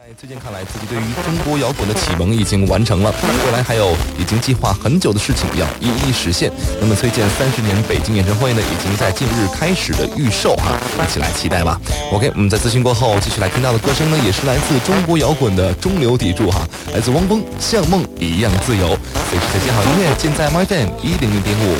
最近看来，自己对于中国摇滚的启蒙已经完成了，未来还有已经计划很久的事情要一一实现。那么崔健30年北京演唱会呢，已经在近日开始的预售啊，一起来期待吧。OK， 我们在资讯过后继续来听到的歌声呢，也是来自中国摇滚的中流砥柱哈，来自汪峰，像梦一样自由。随时再见好音乐，尽在 MyFM 100.5。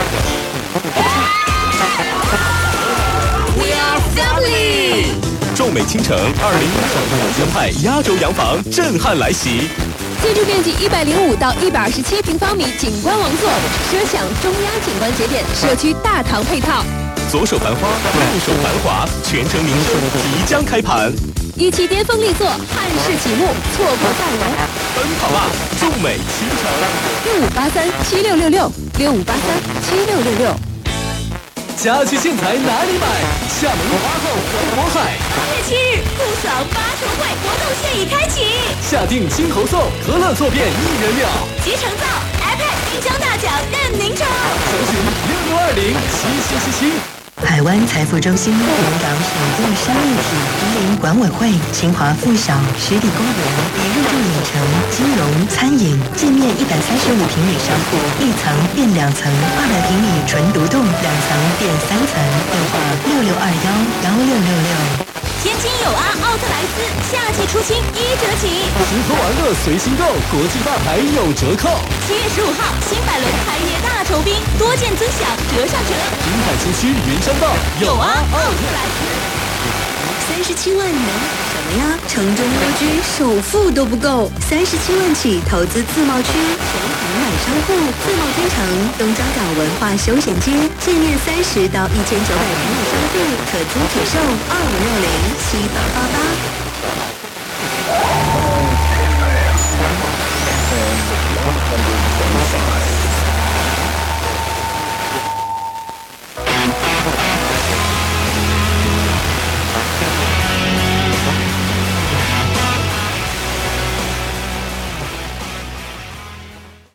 We are family。 众美倾城2015洋派压轴洋房震撼来袭， 建筑面积105到127平方米，景观王座，奢享中央景观节点，社区大堂配套。 左手繁花，右手繁华，全城名胜即将开盘。 一期巅峰力作，汉室启幕，错过再来。 奔跑吧，众美倾城 ！65837666，65837666。 家居建材哪里买？厦门8号环渤海。 8月7日，酷爽8重会活动现已开启， 下定金猴送，和乐错变1人了。 即成造 iPad 音箱大奖任您抽， 详询66207777。 海湾财富中心，南港首座商业体，毗邻管委会、清华附小、实体公园，已入驻影城、金融、餐饮，建面135平米商铺，1层变2层，200平米纯独栋，2层变3层。电话66211666。 天津友阿奥特莱斯夏季出清1折起， 吃喝玩乐随心购，国际大牌有折扣。 7月15号，新百伦开业大酬宾，多件尊享，折上折。 滨海新区云山道友阿奥特莱斯 ，37万能什么呀？城中蜗居，首付都不够，37万起投资自贸区，全行买商户，自贸天城东张港文化休闲街，建面30到1900平米商户，可租可售，25607888。